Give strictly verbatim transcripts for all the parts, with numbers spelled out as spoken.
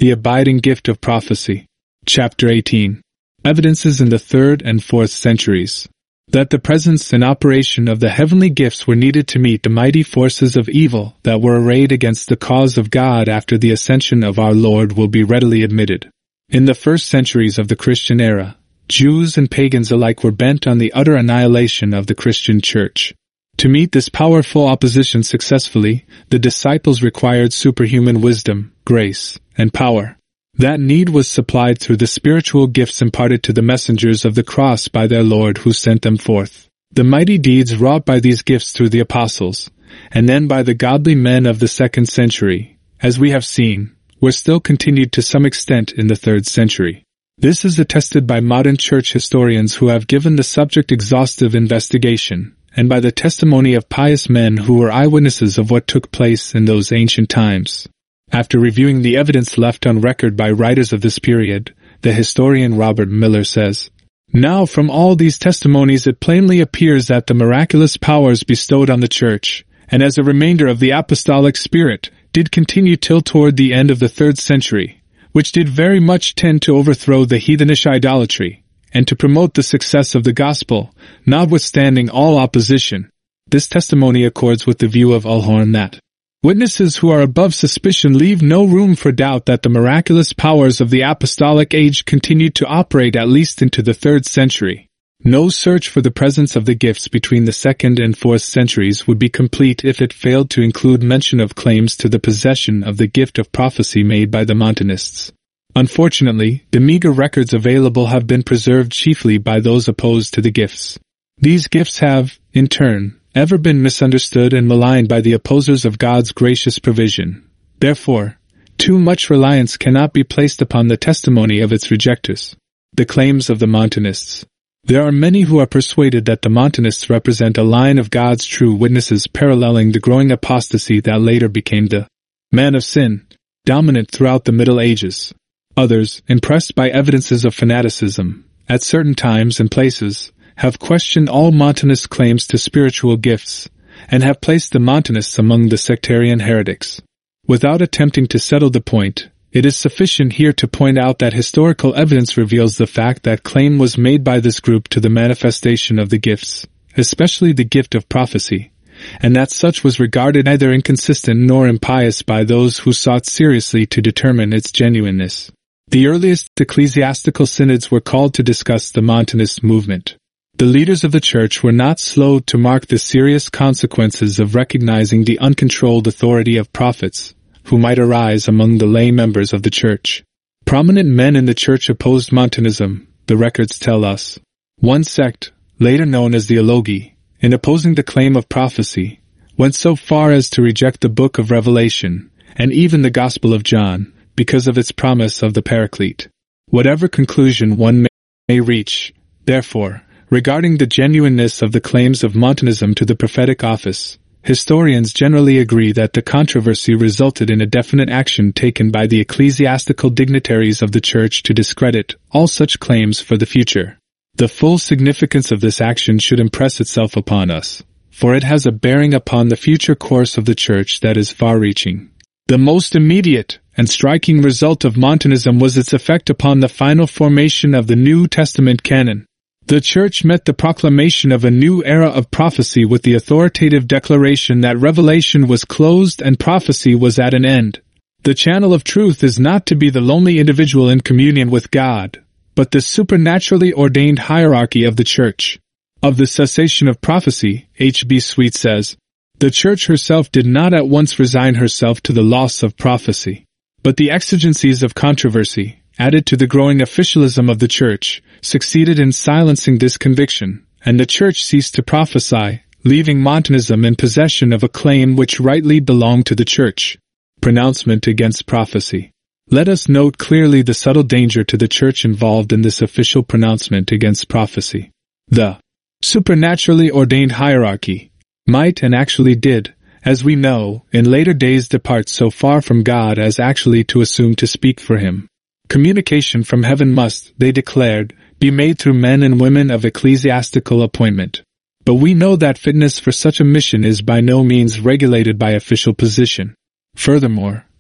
The abiding gift of prophecy. Chapter eighteen. Evidences in the third and fourth centuries. That the presence and operation of the heavenly gifts were needed to meet the mighty forces of evil that were arrayed against the cause of God after the ascension of our Lord will be readily admitted. In the first centuries of the Christian era, Jews and pagans alike were bent on the utter annihilation of the Christian Church. To meet this powerful opposition successfully, the disciples required superhuman wisdom, grace, and power. That need was supplied through the spiritual gifts imparted to the messengers of the cross by their Lord who sent them forth. The mighty deeds wrought by these gifts through the apostles, and then by the godly men of the second century, as we have seen, were still continued to some extent in the third century. This is attested by modern church historians who have given the subject exhaustive investigation, and by the testimony of pious men who were eyewitnesses of what took place in those ancient times. After reviewing the evidence left on record by writers of this period, the historian Robert Miller says, "Now from all these testimonies it plainly appears that the miraculous powers bestowed on the Church, and as a remainder of the apostolic spirit, did continue till toward the end of the third century, which did very much tend to overthrow the heathenish idolatry, and to promote the success of the gospel, notwithstanding all opposition." This testimony accords with the view of Alhorn that witnesses who are above suspicion leave no room for doubt that the miraculous powers of the apostolic age continued to operate at least into the third century. No search for the presence of the gifts between the second and fourth centuries would be complete if it failed to include mention of claims to the possession of the gift of prophecy made by the Montanists. Unfortunately, the meager records available have been preserved chiefly by those opposed to the gifts. These gifts have, in turn, ever been misunderstood and maligned by the opposers of God's gracious provision. Therefore, too much reliance cannot be placed upon the testimony of its rejectors. The claims of the Montanists. There are many who are persuaded that the Montanists represent a line of God's true witnesses paralleling the growing apostasy that later became the man of sin, dominant throughout the Middle Ages. Others, impressed by evidences of fanaticism, at certain times and places, have questioned all Montanist claims to spiritual gifts, and have placed the Montanists among the sectarian heretics. Without attempting to settle the point, it is sufficient here to point out that historical evidence reveals the fact that claim was made by this group to the manifestation of the gifts, especially the gift of prophecy, and that such was regarded neither inconsistent nor impious by those who sought seriously to determine its genuineness. The earliest ecclesiastical synods were called to discuss the Montanist movement. The leaders of the Church were not slow to mark the serious consequences of recognizing the uncontrolled authority of prophets, who might arise among the lay members of the Church. Prominent men in the Church opposed Montanism, the records tell us. One sect, later known as the Elogi, in opposing the claim of prophecy, went so far as to reject the Book of Revelation, and even the Gospel of John, because of its promise of the Paraclete. Whatever conclusion one may reach, therefore, regarding the genuineness of the claims of Montanism to the prophetic office, historians generally agree that the controversy resulted in a definite action taken by the ecclesiastical dignitaries of the Church to discredit all such claims for the future. The full significance of this action should impress itself upon us, for it has a bearing upon the future course of the Church that is far-reaching. The most immediate and striking result of Montanism was its effect upon the final formation of the New Testament canon. The Church met the proclamation of a new era of prophecy with the authoritative declaration that revelation was closed and prophecy was at an end. The channel of truth is not to be the lonely individual in communion with God, but the supernaturally ordained hierarchy of the Church. Of the cessation of prophecy, H B Sweet says, "The Church herself did not at once resign herself to the loss of prophecy, but the exigencies of controversy, added to the growing officialism of the Church, succeeded in silencing this conviction, and the Church ceased to prophesy, leaving Montanism in possession of a claim which rightly belonged to the Church." Pronouncement against prophecy. Let us note clearly the subtle danger to the Church involved in this official pronouncement against prophecy. The supernaturally ordained hierarchy might and actually did, as we know, in later days depart so far from God as actually to assume to speak for him. Communication from heaven must, they declared, be made through men and women of ecclesiastical appointment. But we know that fitness for such a mission is by no means regulated by official position. Furthermore,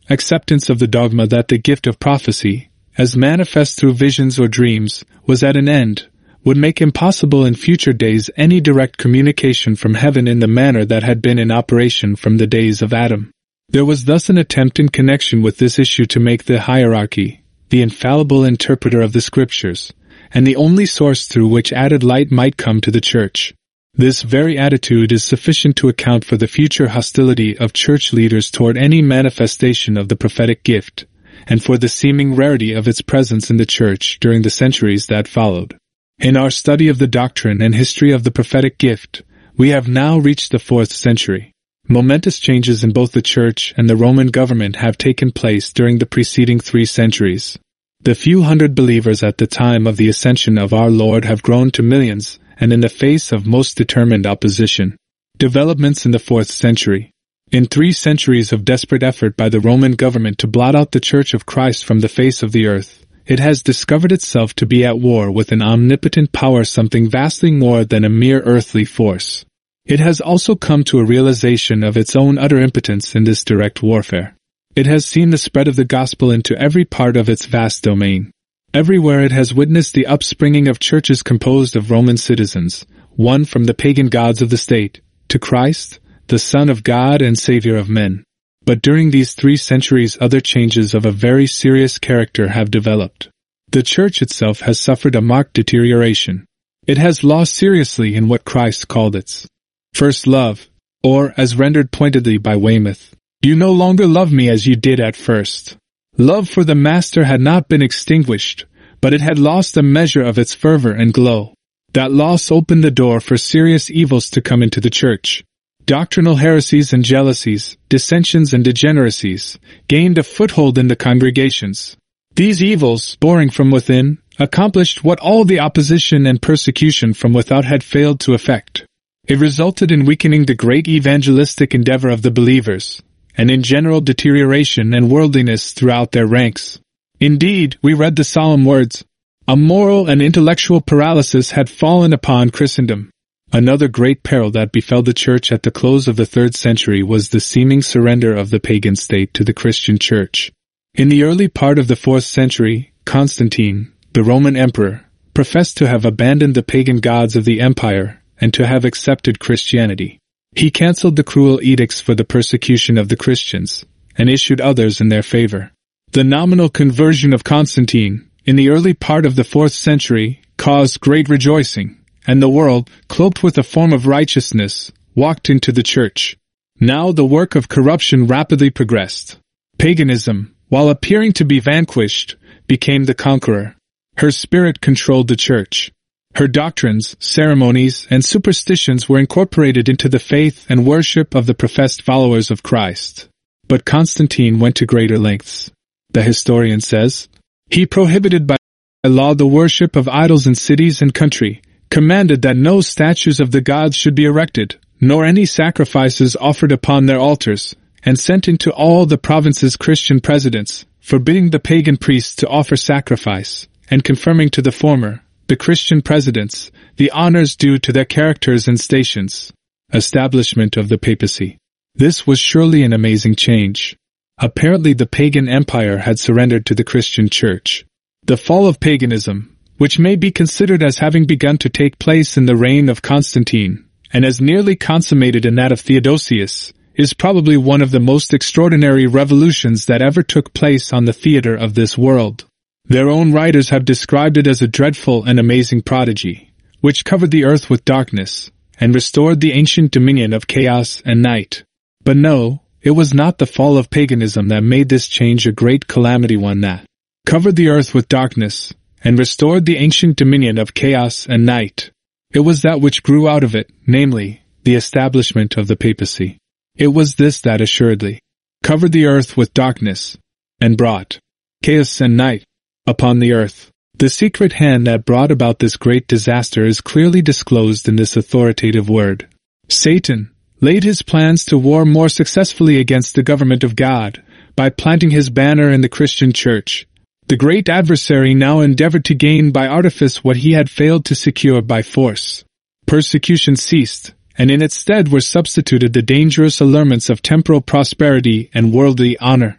acceptance of the dogma that the gift of prophecy, as manifest through visions or dreams, was at an end, would make impossible in future days any direct communication from heaven in the manner that had been in operation from the days of Adam. There was thus an attempt in connection with this issue to make the hierarchy, the infallible interpreter of the Scriptures, and the only source through which added light might come to the Church. This very attitude is sufficient to account for the future hostility of Church leaders toward any manifestation of the prophetic gift, and for the seeming rarity of its presence in the Church during the centuries that followed. In our study of the doctrine and history of the prophetic gift, we have now reached the fourth century. Momentous changes in both the Church and the Roman government have taken place during the preceding three centuries. The few hundred believers at the time of the ascension of our Lord have grown to millions, and in the face of most determined opposition. Developments in the fourth century. In three centuries of desperate effort by the Roman government to blot out the Church of Christ from the face of the earth, it has discovered itself to be at war with an omnipotent power, something vastly more than a mere earthly force. It has also come to a realization of its own utter impotence in this direct warfare. It has seen the spread of the gospel into every part of its vast domain. Everywhere it has witnessed the upspringing of churches composed of Roman citizens, won from the pagan gods of the state, to Christ, the Son of God and Savior of men. But during these three centuries other changes of a very serious character have developed. The Church itself has suffered a marked deterioration. It has lost seriously in what Christ called its first love, or, as rendered pointedly by Weymouth, "You no longer love me as you did at first." Love for the Master had not been extinguished, but it had lost a measure of its fervor and glow. That loss opened the door for serious evils to come into the Church. Doctrinal heresies and jealousies, dissensions and degeneracies, gained a foothold in the congregations. These evils, boring from within, accomplished what all the opposition and persecution from without had failed to effect. It resulted in weakening the great evangelistic endeavor of the believers, and in general deterioration and worldliness throughout their ranks. Indeed, we read the solemn words, "A moral and intellectual paralysis had fallen upon Christendom." Another great peril that befell the Church at the close of the third century was the seeming surrender of the pagan state to the Christian Church. In the early part of the fourth century, Constantine, the Roman emperor, professed to have abandoned the pagan gods of the empire and to have accepted Christianity. He cancelled the cruel edicts for the persecution of the Christians, and issued others in their favor. The nominal conversion of Constantine, in the early part of the fourth century, caused great rejoicing, and the world, cloaked with a form of righteousness, walked into the Church. Now the work of corruption rapidly progressed. Paganism, while appearing to be vanquished, became the conqueror. Her spirit controlled the Church. Her doctrines, ceremonies, and superstitions were incorporated into the faith and worship of the professed followers of Christ. But Constantine went to greater lengths. The historian says, "He prohibited by law the worship of idols in cities and country, commanded that no statues of the gods should be erected, nor any sacrifices offered upon their altars, and sent into all the provinces Christian presidents, forbidding the pagan priests to offer sacrifice, and confirming to the former, the Christian presidents, the honors due to their characters and stations." Establishment of the papacy. This was surely an amazing change. Apparently the pagan empire had surrendered to the Christian Church. The fall of paganism, which may be considered as having begun to take place in the reign of Constantine, and as nearly consummated in that of Theodosius, is probably one of the most extraordinary revolutions that ever took place on the theater of this world. Their own writers have described it as a dreadful and amazing prodigy, which covered the earth with darkness, and restored the ancient dominion of chaos and night. But no, it was not the fall of paganism that made this change a great calamity, one that covered the earth with darkness, and restored the ancient dominion of chaos and night. It was that which grew out of it, namely, the establishment of the papacy. It was this that assuredly covered the earth with darkness, and brought chaos and night upon the earth. The secret hand that brought about this great disaster is clearly disclosed in this authoritative word. Satan laid his plans to war more successfully against the government of God by planting his banner in the Christian Church. The great adversary now endeavored to gain by artifice what he had failed to secure by force. Persecution ceased, and in its stead were substituted the dangerous allurements of temporal prosperity and worldly honor.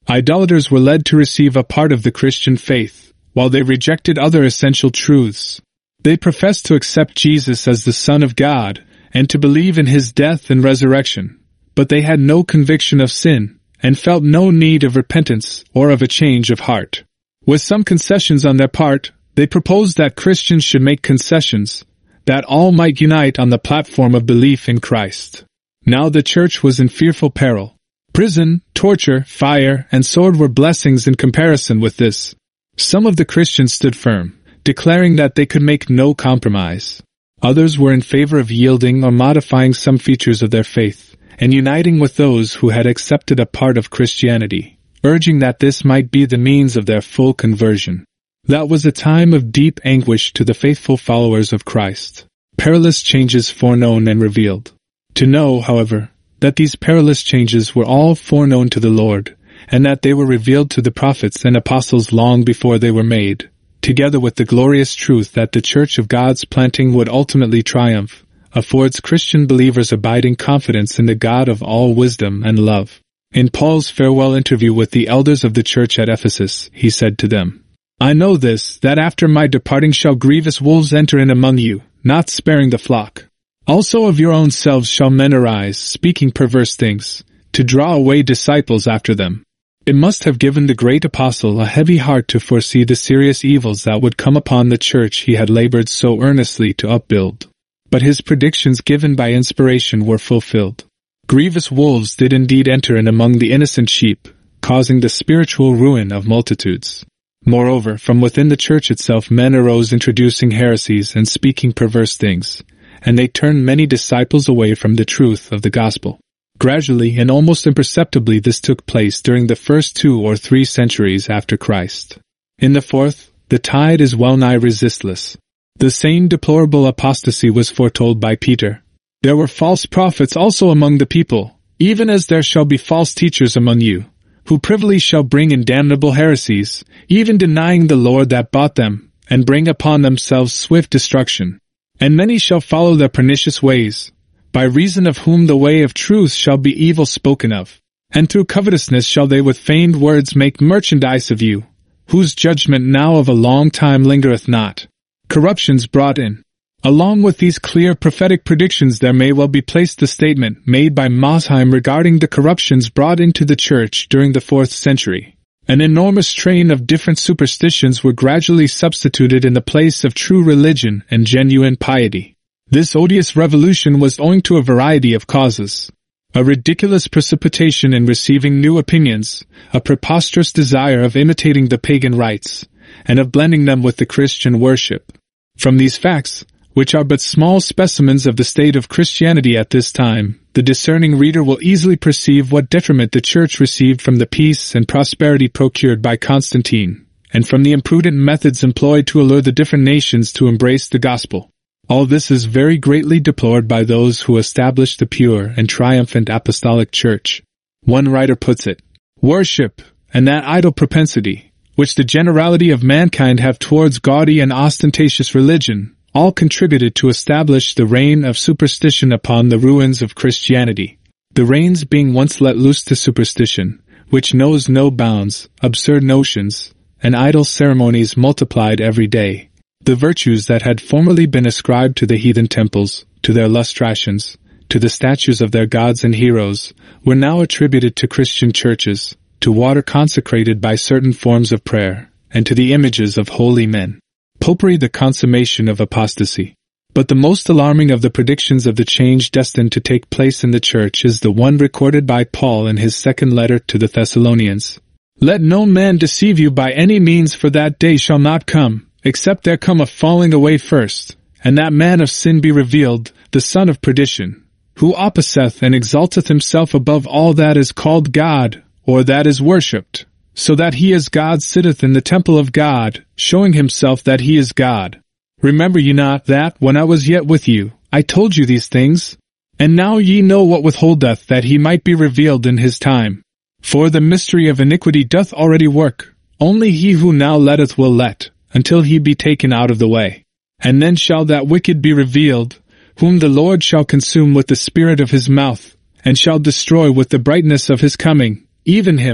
Idolaters were led to receive a part of the Christian faith, while they rejected other essential truths. They professed to accept Jesus as the Son of God, and to believe in his death and resurrection, but they had no conviction of sin, and felt no need of repentance or of a change of heart. With some concessions on their part, they proposed that Christians should make concessions, that all might unite on the platform of belief in Christ. Now the church was in fearful peril. Prison, torture, fire, and sword were blessings in comparison with this. Some of the Christians stood firm, declaring that they could make no compromise. Others were in favor of yielding or modifying some features of their faith, and uniting with those who had accepted a part of Christianity, urging that this might be the means of their full conversion. That was a time of deep anguish to the faithful followers of Christ. Perilous changes foreknown and revealed. To know, however, that these perilous changes were all foreknown to the Lord, and that they were revealed to the prophets and apostles long before they were made, together with the glorious truth that the Church of God's planting would ultimately triumph, affords Christian believers abiding confidence in the God of all wisdom and love. In Paul's farewell interview with the elders of the church at Ephesus, he said to them, "I know this, that after my departing shall grievous wolves enter in among you, not sparing the flock. Also of your own selves shall men arise, speaking perverse things, to draw away disciples after them." It must have given the great apostle a heavy heart to foresee the serious evils that would come upon the church he had labored so earnestly to upbuild. But his predictions given by inspiration were fulfilled. Grievous wolves did indeed enter in among the innocent sheep, causing the spiritual ruin of multitudes. Moreover, from within the church itself men arose introducing heresies and speaking perverse things, and they turned many disciples away from the truth of the gospel. Gradually and almost imperceptibly this took place during the first two or three centuries after Christ. In the fourth, the tide is well nigh resistless. The same deplorable apostasy was foretold by Peter. There were false prophets also among the people, even as there shall be false teachers among you, who privily shall bring in damnable heresies, even denying the Lord that bought them, and bring upon themselves swift destruction. And many shall follow their pernicious ways, by reason of whom the way of truth shall be evil spoken of. And through covetousness shall they with feigned words make merchandise of you, whose judgment now of a long time lingereth not. Corruptions brought in. Along with these clear prophetic predictions there may well be placed the statement made by Mosheim regarding the corruptions brought into the church during the fourth century. An enormous train of different superstitions were gradually substituted in the place of true religion and genuine piety. This odious revolution was owing to a variety of causes. A ridiculous precipitation in receiving new opinions, a preposterous desire of imitating the pagan rites, and of blending them with the Christian worship. From these facts, which are but small specimens of the state of Christianity at this time, the discerning reader will easily perceive what detriment the Church received from the peace and prosperity procured by Constantine, and from the imprudent methods employed to allure the different nations to embrace the gospel. All this is very greatly deplored by those who established the pure and triumphant apostolic church. One writer puts it, "Worship, and that idle propensity, which the generality of mankind have towards gaudy and ostentatious religion, all contributed to establish the reign of superstition upon the ruins of Christianity. The reins being once let loose to superstition, which knows no bounds, absurd notions, and idle ceremonies multiplied every day. The virtues that had formerly been ascribed to the heathen temples, to their lustrations, to the statues of their gods and heroes, were now attributed to Christian churches, to water consecrated by certain forms of prayer, and to the images of holy men. Popery the consummation of apostasy. But the most alarming of the predictions of the change destined to take place in the church is the one recorded by Paul in his second letter to the Thessalonians. "Let no man deceive you by any means, for that day shall not come, except there come a falling away first, and that man of sin be revealed, the son of perdition, who opposeth and exalteth himself above all that is called God, or that is worshipped, so that he as God sitteth in the temple of God, showing himself that he is God. Remember ye not that, when I was yet with you, I told you these things? And now ye know what withholdeth that he might be revealed in his time. For the mystery of iniquity doth already work, only he who now letteth will let, until he be taken out of the way. And then shall that wicked be revealed, whom the Lord shall consume with the spirit of his mouth, and shall destroy with the brightness of his coming, even him,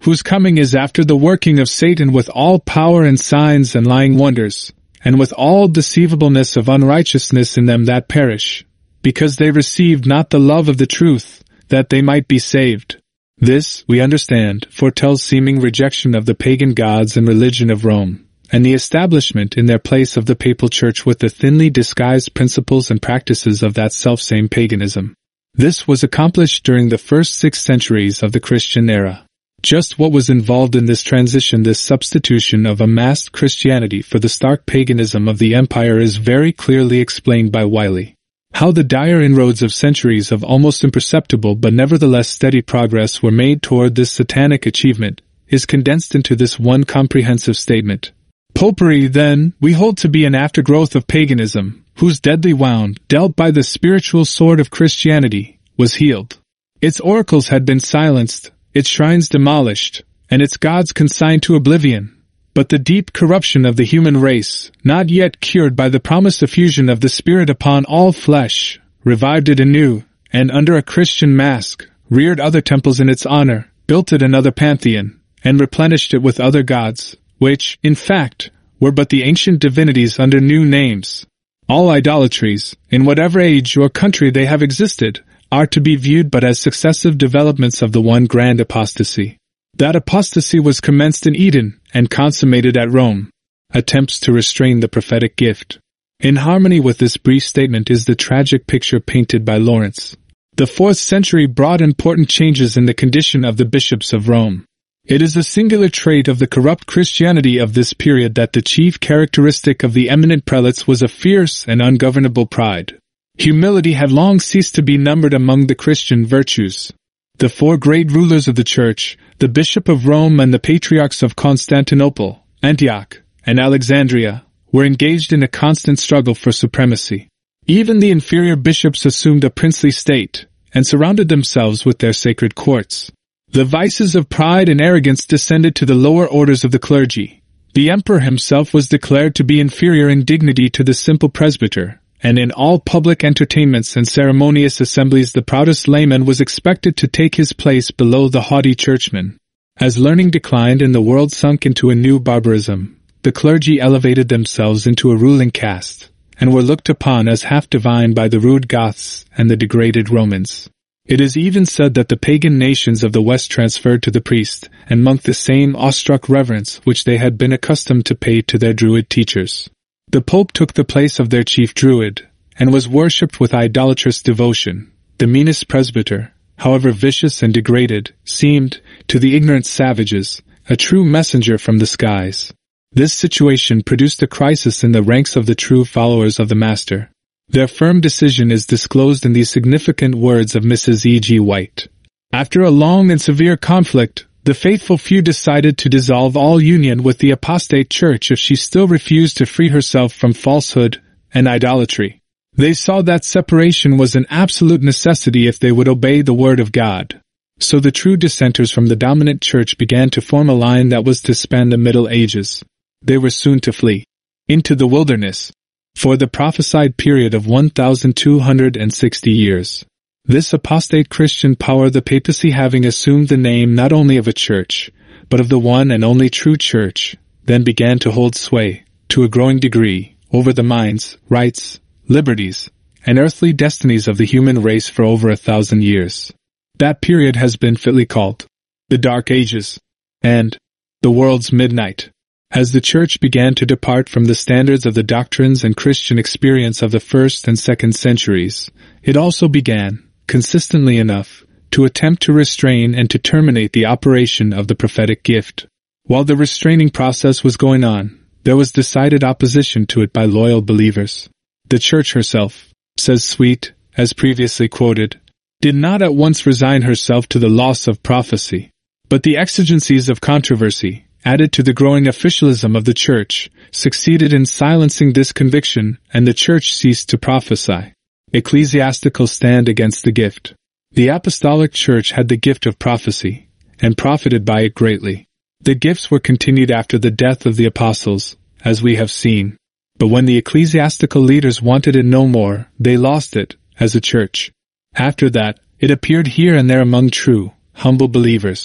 whose coming is after the working of Satan with all power and signs and lying wonders, and with all deceivableness of unrighteousness in them that perish, because they received not the love of the truth, that they might be saved. This, we understand, foretells seeming rejection of the pagan gods and religion of Rome, and the establishment in their place of the papal church with the thinly disguised principles and practices of that selfsame paganism. This was accomplished during the first six centuries of the Christian era. Just what was involved in this transition, this substitution of a masked Christianity for the stark paganism of the empire, is very clearly explained by Wiley. How the dire inroads of centuries of almost imperceptible but nevertheless steady progress were made toward this satanic achievement is condensed into this one comprehensive statement. Popery, then, we hold to be an aftergrowth of paganism, whose deadly wound, dealt by the spiritual sword of Christianity, was healed. Its oracles had been silenced, its shrines demolished, and its gods consigned to oblivion. But the deep corruption of the human race, not yet cured by the promised effusion of the Spirit upon all flesh, revived it anew, and under a Christian mask, reared other temples in its honor, built it another pantheon, and replenished it with other gods, which, in fact, were but the ancient divinities under new names. All idolatries, in whatever age or country they have existed, are to be viewed but as successive developments of the one grand apostasy. That apostasy was commenced in Eden and consummated at Rome. Attempts to restrain the prophetic gift. In harmony with this brief statement is the tragic picture painted by Lawrence. The fourth century brought important changes in the condition of the bishops of Rome. It is a singular trait of the corrupt Christianity of this period that the chief characteristic of the eminent prelates was a fierce and ungovernable pride. Humility had long ceased to be numbered among the Christian virtues. The four great rulers of the Church, the Bishop of Rome and the Patriarchs of Constantinople, Antioch, and Alexandria, were engaged in a constant struggle for supremacy. Even the inferior bishops assumed a princely state, and surrounded themselves with their sacred courts. The vices of pride and arrogance descended to the lower orders of the clergy. The emperor himself was declared to be inferior in dignity to the simple presbyter, and in all public entertainments and ceremonious assemblies the proudest layman was expected to take his place below the haughty churchman. As learning declined and the world sunk into a new barbarism, the clergy elevated themselves into a ruling caste, and were looked upon as half-divine by the rude Goths and the degraded Romans. It is even said that the pagan nations of the West transferred to the priest and monk the same awestruck reverence which they had been accustomed to pay to their Druid teachers. The Pope took the place of their chief Druid, and was worshipped with idolatrous devotion. The meanest presbyter, however vicious and degraded, seemed, to the ignorant savages, a true messenger from the skies. This situation produced a crisis in the ranks of the true followers of the Master. Their firm decision is disclosed in these significant words of Missus E G White. After a long and severe conflict, the faithful few decided to dissolve all union with the apostate church if she still refused to free herself from falsehood and idolatry. They saw that separation was an absolute necessity if they would obey the word of God. So the true dissenters from the dominant church began to form a line that was to span the Middle Ages. They were soon to flee into the wilderness for the prophesied period of one thousand two hundred sixty years. This apostate Christian power, the papacy, having assumed the name not only of a church, but of the one and only true church, then began to hold sway, to a growing degree, over the minds, rights, liberties, and earthly destinies of the human race for over a thousand years. That period has been fitly called the Dark Ages, and the world's midnight. As the Church began to depart from the standards of the doctrines and Christian experience of the first and second centuries, it also began, consistently enough, to attempt to restrain and to terminate the operation of the prophetic gift. While the restraining process was going on, there was decided opposition to it by loyal believers. The Church herself, says Sweet, as previously quoted, did not at once resign herself to the loss of prophecy, but the exigencies of controversy, added to the growing officialism of the Church, succeeded in silencing this conviction, and the Church ceased to prophesy. Ecclesiastical stand against the gift. The Apostolic Church had the gift of prophecy, and profited by it greatly. The gifts were continued after the death of the apostles, as we have seen. But when the ecclesiastical leaders wanted it no more, they lost it, as a church. After that, it appeared here and there among true, humble believers.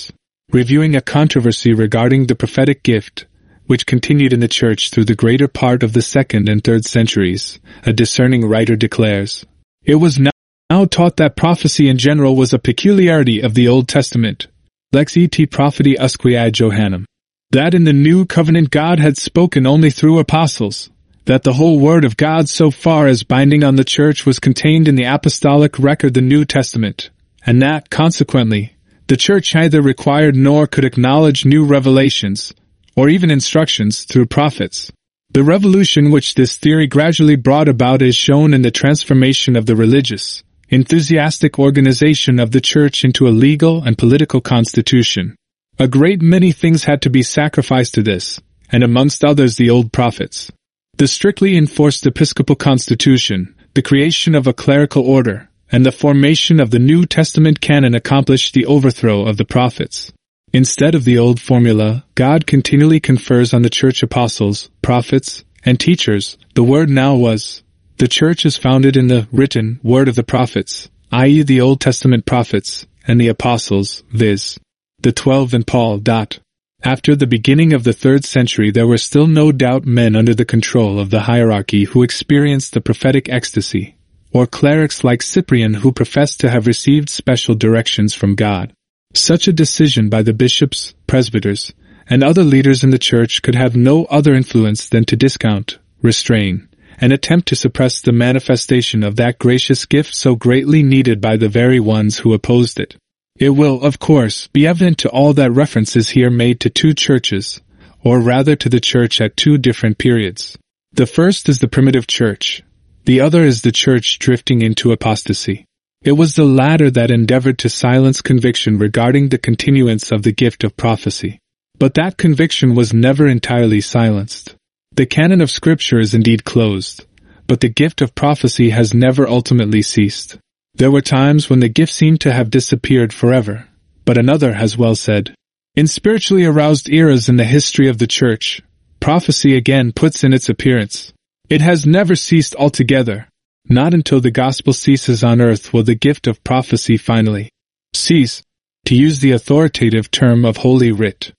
reviewing a controversy regarding the prophetic gift, which continued in the church through the greater part of the second and third centuries. A discerning writer declares, "It was now taught that prophecy in general was a peculiarity of the Old Testament, lex et propheti usque ad Johannem, that in the New Covenant God had spoken only through apostles, that the whole Word of God so far as binding on the Church was contained in the apostolic record, the New Testament, and that, consequently, the Church neither required nor could acknowledge new revelations, or even instructions through prophets." The revolution which this theory gradually brought about is shown in the transformation of the religious, enthusiastic organization of the Church into a legal and political constitution. A great many things had to be sacrificed to this, and amongst others the old prophets. The strictly enforced episcopal constitution, the creation of a clerical order, and the formation of the New Testament canon accomplished the overthrow of the prophets. Instead of the old formula, God continually confers on the Church apostles, prophets, and teachers. The word now was, the Church is founded in the written word of the prophets, that is the Old Testament prophets, and the apostles, viz. the twelve and Paul. After the beginning of the third century there were still no doubt men under the control of the hierarchy who experienced the prophetic ecstasy, or clerics like Cyprian who professed to have received special directions from God. Such a decision by the bishops, presbyters, and other leaders in the Church could have no other influence than to discount, restrain, and attempt to suppress the manifestation of that gracious gift so greatly needed by the very ones who opposed it. It will, of course, be evident to all that reference is here made to two churches, or rather to the Church at two different periods. The first is the primitive Church. The other is the Church drifting into apostasy. It was the latter that endeavored to silence conviction regarding the continuance of the gift of prophecy. But that conviction was never entirely silenced. The canon of Scripture is indeed closed, but the gift of prophecy has never ultimately ceased. There were times when the gift seemed to have disappeared forever, but another has well said, "In spiritually aroused eras in the history of the Church, prophecy again puts in its appearance. It has never ceased altogether. Not until the gospel ceases on earth will the gift of prophecy finally cease, to use the authoritative term of Holy Writ."